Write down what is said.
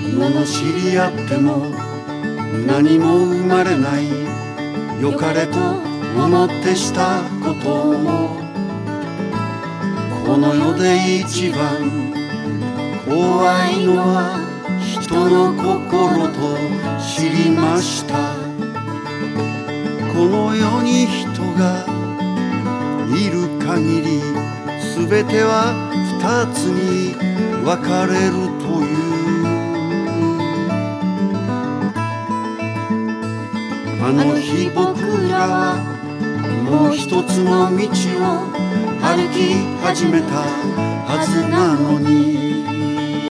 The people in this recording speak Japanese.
罵り合っても何も生まれない。良かれと思ってしたことをこの世で一番怖いのは人の心と知りました。この世に人がいる限り全ては二つに分かれるという。あの日僕らはもう一つの道を歩き始めたはずなのに、